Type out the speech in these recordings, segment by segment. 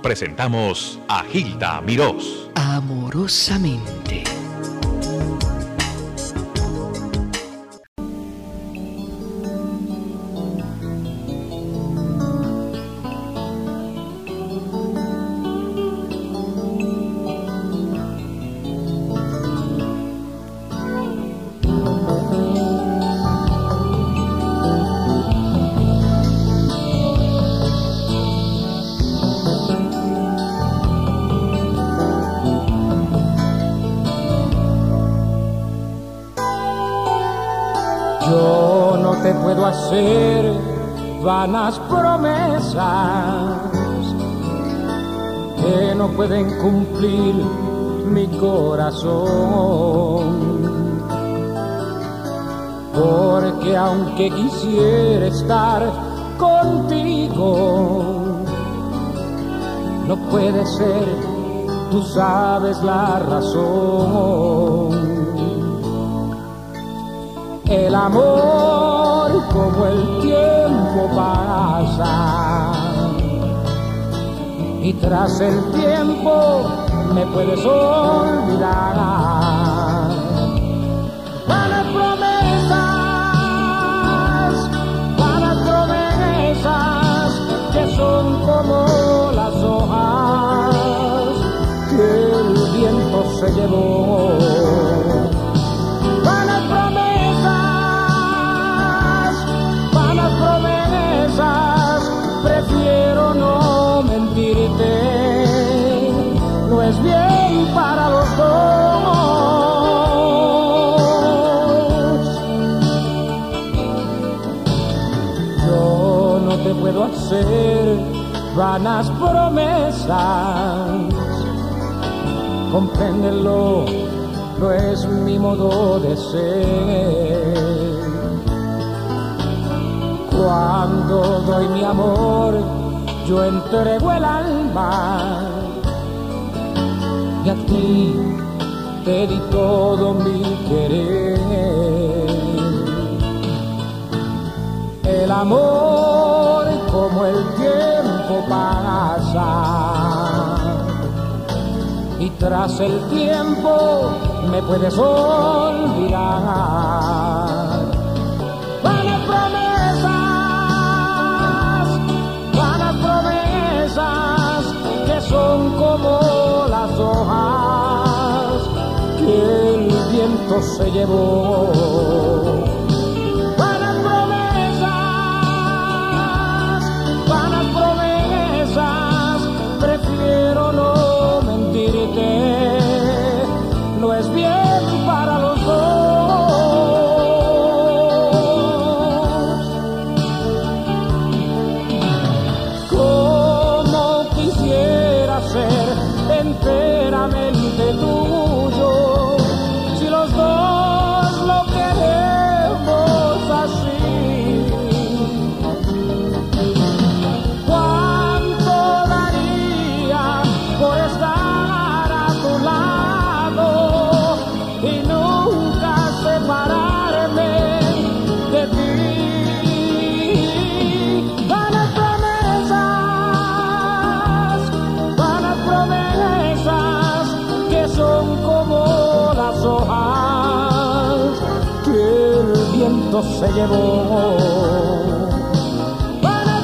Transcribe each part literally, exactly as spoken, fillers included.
presentamos a Gilda Mirós. Amorosamente. Yo no te puedo hacer vanas promesas que no pueden cumplir mi corazón, porque aunque quisiera estar contigo, no puede ser, tú sabes la razón. El amor como el tiempo pasa, y tras el tiempo me puedes olvidar. Vanas promesas, vanas promesas que son como las hojas que el viento se llevó. Vanas promesas, prefiero no mentirte, no es bien para los dos. Yo no te puedo hacer vanas promesas, compréndelo, no es mi modo de ser. Cuando doy mi amor, yo entrego el alma, y a ti te di todo mi querer. El amor como el tiempo pasa, y tras el tiempo me puedes olvidar. Vanas promesas, que son como las hojas que el viento se llevó. Vanas promesas, vanas promesas, prefiero no mentirte, no es bien para los dos. Enteramente tuyo, si los dos lo queremos así. ¿Cuánto daría por estar a tu lado y nunca separarme de ti? Vanas promesas, vanas promesas, que son como las hojas que el viento se llevó. Vanas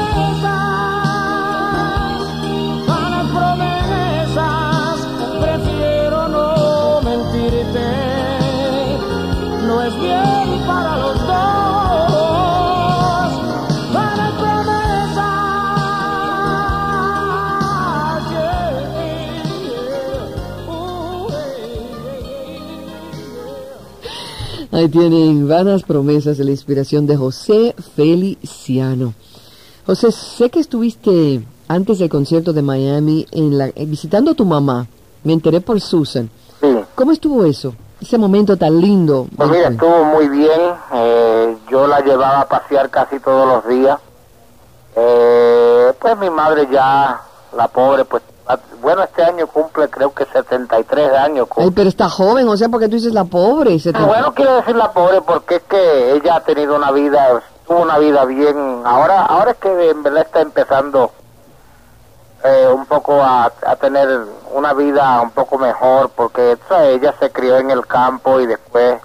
promesas, vanas promesas, prefiero no mentirte, no es bien para los dos. Vanas promesas, Ahí tienen vanas promesas de la inspiración de José Feliciano. José, sé que estuviste antes del concierto de Miami en la, eh, visitando a tu mamá. Me enteré por Susan. Sí. ¿Cómo estuvo eso? Ese momento tan lindo. Pues mira, estuvo muy bien. Eh, yo la llevaba a pasear casi todos los días. Eh, pues mi madre ya, la pobre, pues, bueno, este año cumple creo que setenta y tres años. Ay, pero está joven, o sea, porque tú dices la pobre. setenta... Bueno, quiero decir la pobre porque es que ella ha tenido una vida, tuvo una vida bien. Ahora ahora es que en verdad está empezando, eh, un poco a, a tener una vida un poco mejor, porque ¿sabes? Ella se crió en el campo y después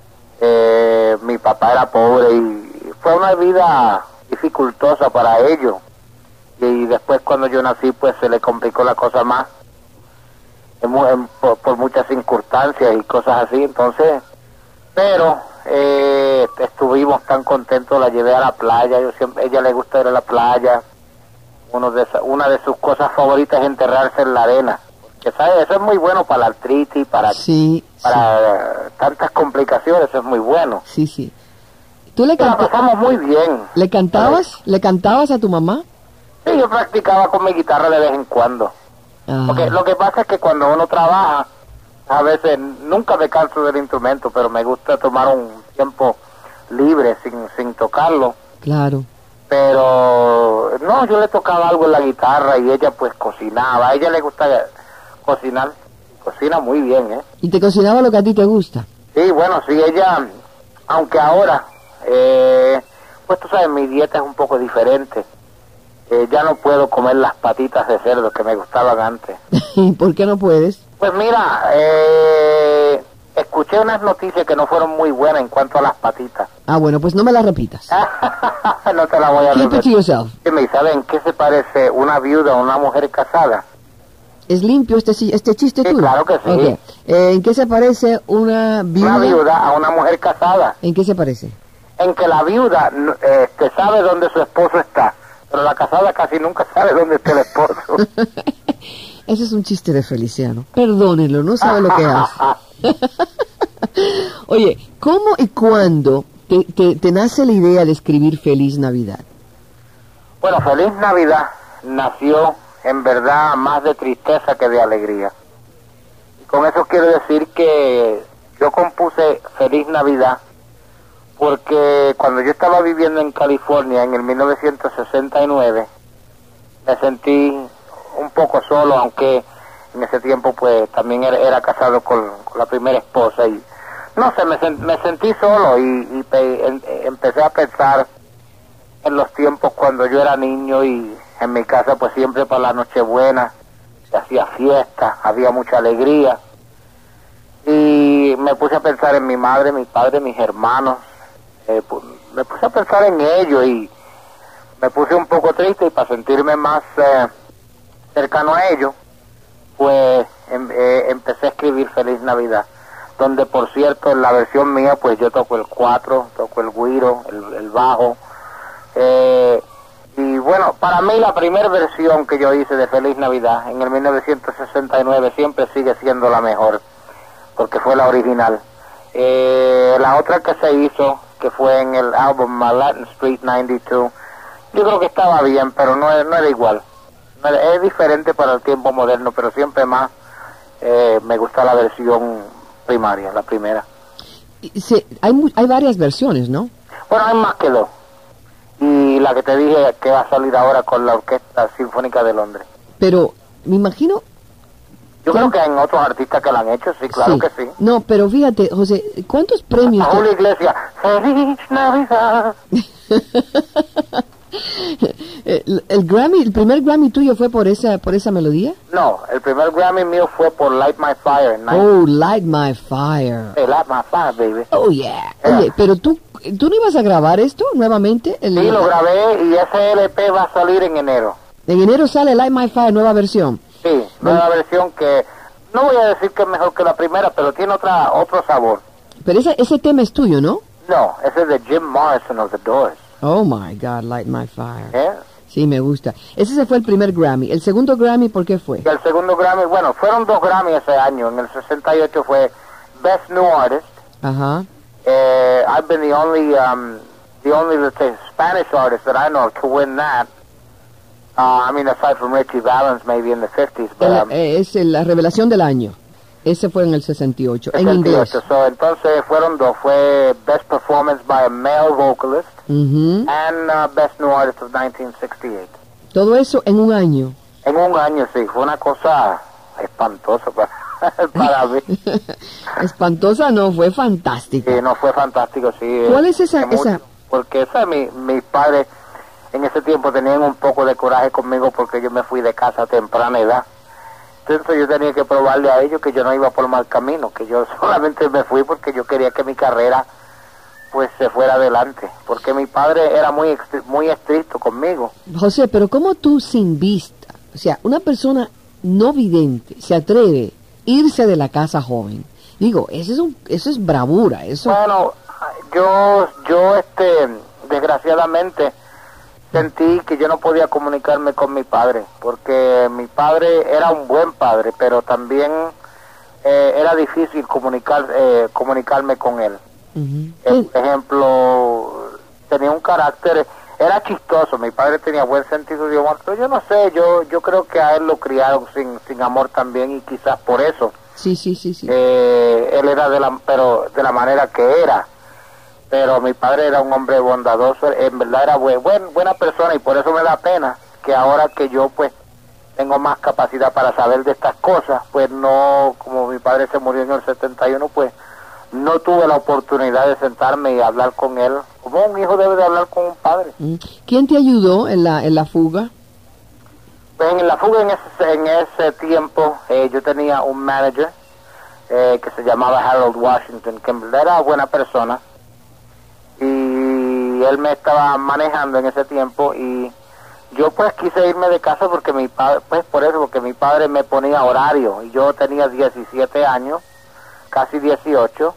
eh, mi papá era pobre y fue una vida dificultosa para ellos. Y después cuando yo nací pues se le complicó la cosa más en, en, por, por muchas circunstancias y cosas así. Entonces, pero eh, estuvimos tan contentos, la llevé a la playa. Yo siempre, ella le gusta ir a la playa. Uno de esa, una de sus cosas favoritas es enterrarse en la arena, que sabes, eso es muy bueno para la artritis, para Sí, para sí. eh, tantas complicaciones, eso es muy bueno. Sí, sí. ¿Tú le, Y la canta- pasamos muy bien. ¿Le cantabas? ¿Le cantabas a tu mamá? Sí, yo practicaba con mi guitarra de vez en cuando. Ah, Porque lo que pasa es que cuando uno trabaja, a veces nunca me canso del instrumento, pero me gusta tomar un tiempo libre sin, sin tocarlo. claro. Pero no, yo le tocaba algo en la guitarra y ella pues cocinaba. A ella le gusta cocinar, cocina muy bien, ¿eh? ¿Y te cocinaba lo que a ti te gusta? Sí, bueno, sí, ella, aunque ahora, eh, pues tú sabes, mi dieta es un poco diferente. Eh, ya no puedo comer las patitas de cerdo que me gustaban antes. ¿Y por qué no puedes? Pues mira, eh, escuché unas noticias que no fueron muy buenas en cuanto a las patitas. Ah, bueno, pues no me la repitas. No te la voy a Keep it to repetir. yourself. Dime, ¿saben en qué se parece una viuda a una mujer casada? ¿Es limpio este, chi- este chiste Sí, tuyo? claro que sí. Ok. Eh, ¿En qué se parece una viuda? Una viuda a una mujer casada. ¿En qué se parece? En que la viuda n- este, sabe dónde su esposo está, pero la casada casi nunca sabe dónde está el esposo. Ese es un chiste de Feliciano. Perdónenlo, no sabe lo que hace. Oye, ¿cómo y cuándo te, te, te nace la idea de escribir Feliz Navidad? Bueno, Feliz Navidad nació en verdad más de tristeza que de alegría. Y con eso quiero decir que yo compuse Feliz Navidad porque cuando yo estaba viviendo en California en el mil novecientos sesenta y nueve me sentí un poco solo, aunque en ese tiempo pues también era, era casado con, con la primera esposa y no sé, me, sen- me sentí solo y, y pe- en- empecé a pensar en los tiempos cuando yo era niño y en mi casa pues siempre para la Nochebuena se hacía fiesta, había mucha alegría y me puse a pensar en mi madre, mi padre, mis hermanos, eh, pu- me puse a pensar en ellos y me puse un poco triste y para sentirme más eh, cercano a ellos pues em- eh, empecé a escribir Feliz Navidad, donde por cierto en la versión mía pues yo toco el cuatro, toco el güiro, el, el bajo. Eh, y bueno, para mí la primera versión que yo hice de Feliz Navidad en el mil novecientos sesenta y nueve siempre sigue siendo la mejor, porque fue la original. Eh, la otra que se hizo, que fue en el álbum uh, Latin Street noventa y dos, yo creo que estaba bien, pero no, no era igual. No era- es diferente para el tiempo moderno, pero siempre más eh, me gusta la versión primaria, la primera. Y se- hay, mu- hay varias versiones, ¿no? Bueno, hay más que dos. Y la que te dije que va a salir ahora con la Orquesta Sinfónica de Londres. Pero me imagino... Yo ¿Cuán- creo que hay otros artistas que la han hecho, sí, claro que sí. No, pero fíjate, José, ¿cuántos premios... A te- Julio Iglesias, ¡Feliz Navidad! el, el Grammy, el primer Grammy tuyo fue por esa, por esa melodía? No, el primer Grammy mío fue por Light My Fire. En Oh, Light My Fire. Hey, Light My Fire, baby. Oh, yeah. Yeah. Oye, pero tú, ¿tú no ibas a grabar esto nuevamente? El- Sí, lo grabé y ese L P va a salir en enero. En enero sale Light My Fire, nueva versión. Sí, nueva versión que no voy a decir que es mejor que la primera, pero tiene otra otro sabor. Pero ese, ese tema es tuyo, ¿no? No, ese es de Jim Morrison of The Doors. Oh, my God, Light My Fire. ¿eh? Sí, me gusta. Ese se fue el primer Grammy. ¿El segundo Grammy por qué fue? Y el segundo Grammy, bueno, fueron dos Grammy ese año. En el sesenta y ocho fue Best New Artist. Ajá. Uh, I've been the only, um, the only, let's say, Spanish artist that I know to win that. Uh, I mean, aside from Richie Valens, maybe in the fifties, but El- um, eh, es el- la revelación del año. Ese fue en el sesenta y ocho, en sesenta y inglés. ocho. So, entonces fueron dos. Fue Best Performance by a Male Vocalist Ujú. and uh, Best New Artist of nineteen sixty-eight. Todo eso en un año. En un año, sí. Fue una cosa espantosa para, para mí. Espantosa no, fue fantástica. Sí, no fue fantástico, sí. ¿Cuál es esa- eh, mucho, esa? Porque esa, mi, mis padres en ese tiempo tenían un poco de coraje conmigo porque yo me fui de casa a temprana edad. Entonces yo tenía que probarle a ellos que yo no iba por mal camino, que yo solamente me fui porque yo quería que mi carrera pues se fuera adelante, porque mi padre era muy muy estricto conmigo. José, pero ¿cómo tú sin vista, o sea, una persona no vidente se atreve a irse de la casa joven? Digo, eso es un, eso es bravura, eso. Bueno, yo yo este desgraciadamente sentí que yo no podía comunicarme con mi padre, porque mi padre era un buen padre, pero también eh, era difícil comunicar eh, comunicarme con él. Uh-huh. Eh, por ejemplo, tenía un carácter, era chistoso, mi padre tenía buen sentido de humor, pero yo no sé, yo yo creo que a él lo criaron sin sin amor también, y quizás por eso. Sí, sí, sí, sí. Eh, él era de la, pero de la manera que era. Pero mi padre era un hombre bondadoso, en verdad era buen, buen, buena persona, y por eso me da pena que ahora que yo pues tengo más capacidad para saber de estas cosas, pues no, como mi padre se murió en el setenta y uno, pues no tuve la oportunidad de sentarme y hablar con él, como un hijo debe de hablar con un padre. ¿Quién te ayudó en la en la fuga? Pues en la fuga en ese, en ese tiempo eh, yo tenía un manager eh, que se llamaba Harold Washington, que en verdad era buena persona, y él me estaba manejando en ese tiempo, y yo pues quise irme de casa porque mi padre, pues por eso, porque mi padre me ponía horario, y yo tenía diecisiete años, casi dieciocho,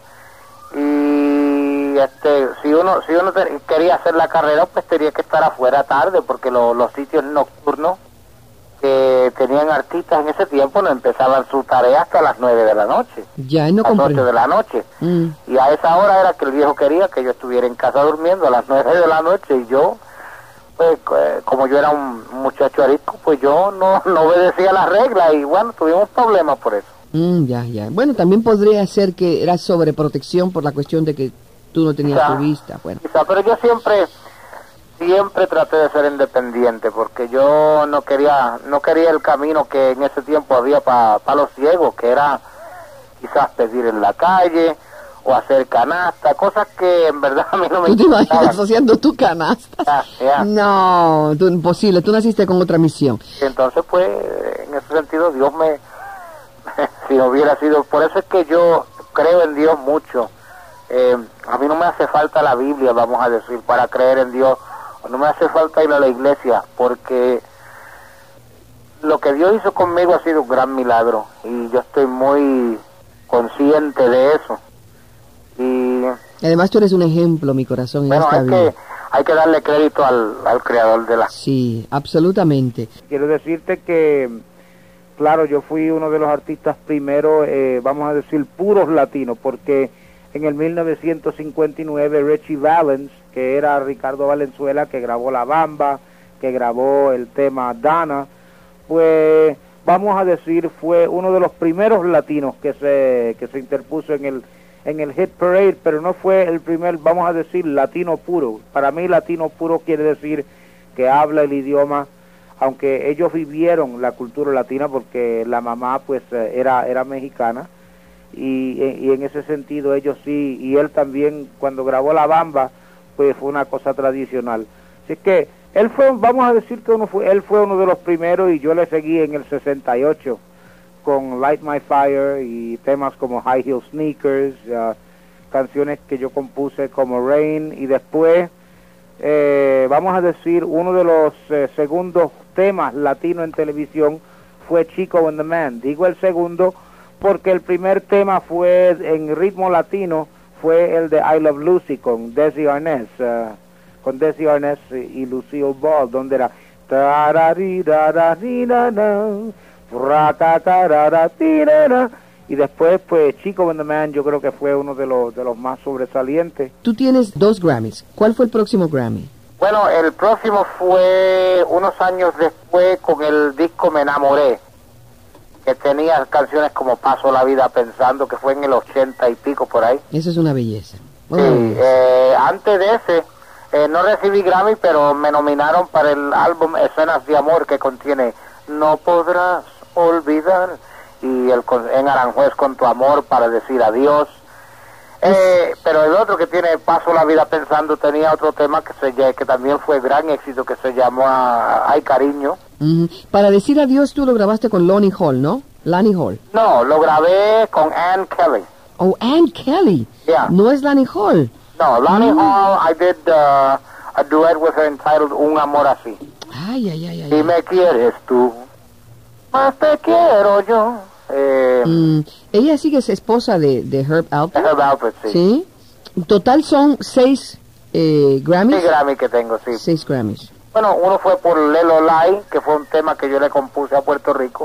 y este si uno si uno te, quería hacer la carrera, pues tenía que estar afuera tarde, porque lo, los sitios nocturnos que tenían artistas en ese tiempo no empezaban su tarea hasta las nueve de la noche, ya no a las comprendo. ocho de la noche, mm. y a esa hora era que el viejo quería que yo estuviera en casa durmiendo a las nueve de la noche, y yo pues eh, como yo era un muchacho arisco, pues yo no, no obedecía las reglas, y bueno, tuvimos problemas por eso. Mm, ya, ya. Bueno, también podría ser que era sobreprotección por la cuestión de que tú no tenías quizá, tu vista. Bueno. Quizá, pero yo siempre siempre traté de ser independiente, porque yo no quería no quería el camino que en ese tiempo había para pa los ciegos, que era quizás pedir en la calle o hacer canasta, cosas que en verdad a mí no me ¿Tú te imaginas haciendo tu canasta? Yeah, yeah. No, tú, imposible, tú naciste con otra misión. Entonces, pues, en ese sentido, Dios me... si no hubiera sido... Por eso es que yo creo en Dios mucho. Eh, a mí no me hace falta la Biblia, vamos a decir, para creer en Dios. No me hace falta ir a la iglesia, porque lo que Dios hizo conmigo ha sido un gran milagro, y yo estoy muy consciente de eso. Y además tú eres un ejemplo, mi corazón, en bueno, esta hay vida. que, hay que darle crédito al, al creador de la... Sí, absolutamente. Quiero decirte que, claro, yo fui uno de los artistas primeros, eh, vamos a decir, puros latinos, porque en el mil novecientos cincuenta y nueve Richie Valens, que era Ricardo Valenzuela, que grabó La Bamba, que grabó el tema Dana, pues vamos a decir fue uno de los primeros latinos que se que se interpuso en el en el Hit Parade, pero no fue el primer, vamos a decir, latino puro. Para mí latino puro quiere decir que habla el idioma, aunque ellos vivieron la cultura latina, porque la mamá pues era era mexicana, y, y en ese sentido ellos sí, y él también cuando grabó La Bamba pues fue una cosa tradicional. Así que él fue, vamos a decir que uno fue, él fue uno de los primeros, y yo le seguí en el sesenta y ocho con Light My Fire y temas como High Heel Sneakers, uh, canciones que yo compuse como Rain, y después eh, vamos a decir uno de los eh, segundos temas latinos en televisión fue Chico and the Man. Digo el segundo porque el primer tema fue en ritmo latino, fue el de I Love Lucy con Desi Arnaz, uh, con Desi Arnaz y Lucille Ball, donde era y después pues Chico and the Man, yo creo que fue uno de los de los más sobresalientes. Tú tienes dos Grammys. ¿Cuál fue el próximo Grammy? Bueno, el próximo fue unos años después con el disco Me Enamoré, que tenía canciones como Paso la Vida Pensando, que fue en el ochenta y pico por ahí. Eso es una belleza. Sí, eh, antes de ese eh, no recibí Grammy, pero me nominaron para el álbum Escenas de Amor, que contiene No Podrás Olvidar y el en Aranjuez con Tu Amor para decir adiós. Eh, pero el otro que tiene Paso la Vida Pensando tenía otro tema que se ll- que también fue gran éxito, que se llamó ah, Ay Cariño. Ujú. Para decir adiós tú lo grabaste con Lonnie Hall, ¿no? Lonnie Hall. No, lo grabé con Ann Kelly. Oh, Ann Kelly. Yeah. No es Lonnie Hall. No, Lonnie Mm. Hall, I did uh, a duet with her entitled Un Amor Así. Ay, ay, ay, ay. Si me quieres tú, más te quiero yo. Eh, Mm, ella sí que es esposa de, de Herb Alpert. Herb Alpert, sí. Sí. En total son seis eh, Sí, Grammys. Grammy que tengo, sí. Seis Grammys. Bueno, uno fue por Lelo Lai, que fue un tema que yo le compuse a Puerto Rico.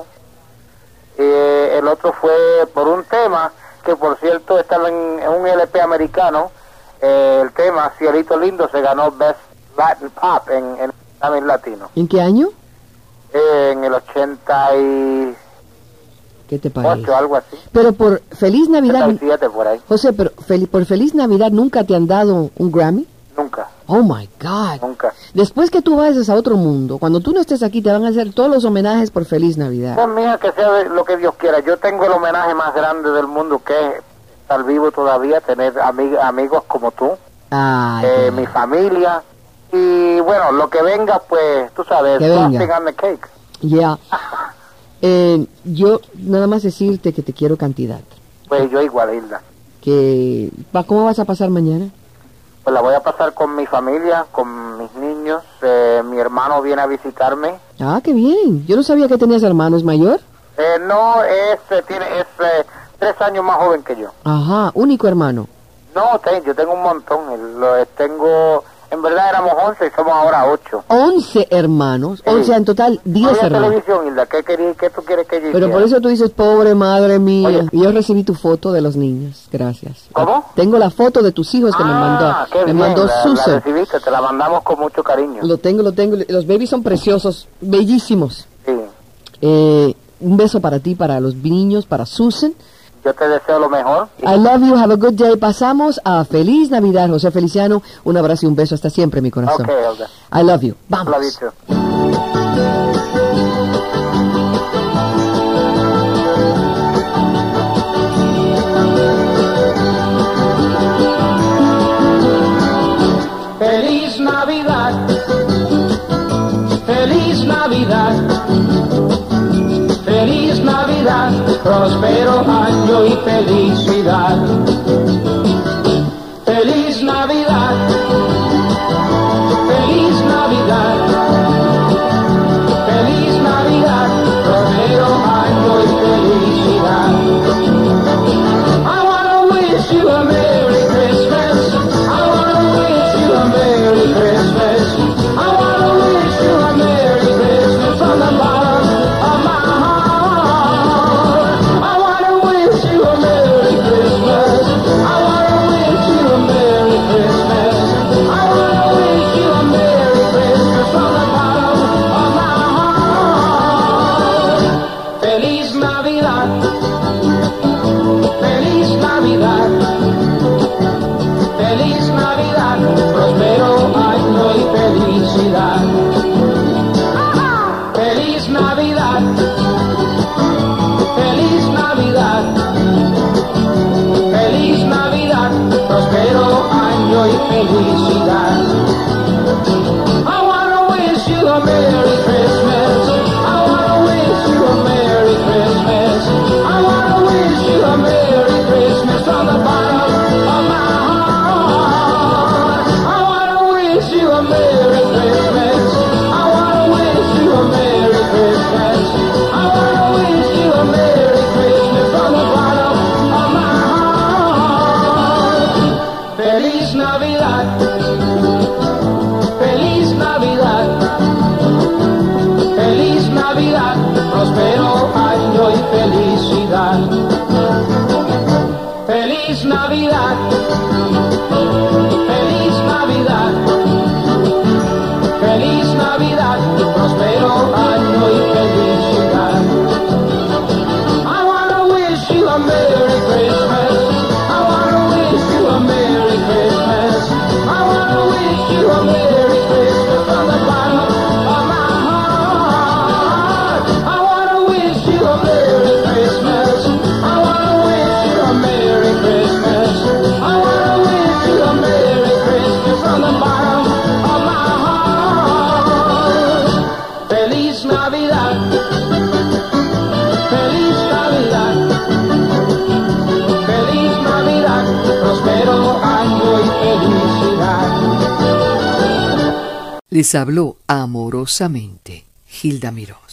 Eh, el otro fue por un tema que, por cierto, estaba en, en un L P americano. Eh, el tema, Cielito Lindo, se ganó Best Latin Pop en, en Grammy Latino. ¿En qué año? Eh, en el ochenta y ¿Qué te parece? ocho, algo así. Pero por Feliz Navidad... ochenta y siete por ahí. José, pero fel- por Feliz Navidad nunca te han dado un Grammy. Nunca, Oh my God. nunca. Después que tú vayas a otro mundo, cuando tú no estés aquí, te van a hacer todos los homenajes por Feliz Navidad. Pues mía, que sea de lo que Dios quiera. Yo tengo el homenaje más grande del mundo, que es estar vivo todavía, tener ami- amigos como tú, Ay, eh, qué- mi familia. Y bueno, lo que venga, pues, tú sabes, Que venga. frosting on the cake. ya. Eh, yo nada más decirte que te quiero cantidad. Pues yo igual, Hilda. Que, pa- ¿cómo vas a pasar mañana? Pues la voy a pasar con mi familia, con mis niños. Eh, mi hermano viene a visitarme. Ah, qué bien. Yo no sabía que tenías hermanos mayor. Eh, no, es, eh, tiene, es eh, tres años más joven que yo. Ajá, único hermano. No, te- yo tengo un montón. El- lo- eh, tengo, en verdad éramos once y somos ahora ocho. Once hermanos. Sí. O sea, en total, No diez había hermanos. televisión, Hilda. ¿Qué, querí- qué tú quieres que yo Pero hiciera? por eso tú dices, pobre madre mía. Oye. Y yo recibí tu foto de los niños. Gracias. ¿Cómo? Tengo la foto de tus hijos que me Ah, mandó. qué Me bien, mandó la, la Susan. recibiste, te la mandamos con mucho cariño. Lo tengo, lo tengo. Los babies son preciosos, bellísimos. Sí, Eh, un beso para ti, para los niños, para Susan. yo te deseo lo mejor. I love you, have a good day. Pasamos a Feliz Navidad, José Feliciano. Un abrazo y un beso hasta siempre, mi corazón. Ok, Hilda. I love you. Vamos. Lo dicho. Feliz Navidad, feliz Navidad, feliz Navidad, próspero año y felicidad. Feliz Navidad, feliz Navidad, feliz Navidad, próspero año y felicidad. I wanna wish you a Merry Christmas. I wanna wish you a Merry Christmas. I wanna wish you a Merry Christmas from the bottom of my heart. I wanna wish you a Merry Christmas. I wanna wish you a Merry Christmas. I wanna wish you a Merry Christmas from the bottom of my heart. Feliz Navidad. Feliz Navidad, feliz Navidad, próspero año y felicidad. Feliz Navidad, feliz Navidad, feliz Navidad, próspero año y felicidad. I wanna wish you a Merry Christmas. I wanna wish you a Merry Christmas. I wanna wish you a Merry Christmas from the bottom of my heart. I wanna wish you a Merry Christmas. I wanna wish you a Merry Christmas. I wanna wish you a Merry Christmas from the bottom of my heart. Feliz Navidad. Feliz Navidad, feliz Navidad, próspero año y felicidad. Feliz Navidad, feliz Navidad, feliz Navidad, próspero año y felicidad. I wanna wish you a Merry Christmas. I wanna wish you a Merry Christmas. I wanna wish you a Merry Christmas from the bottom of my heart. I wanna wish you a Merry Christmas. felicidad. Les habló amorosamente Hilda Miró.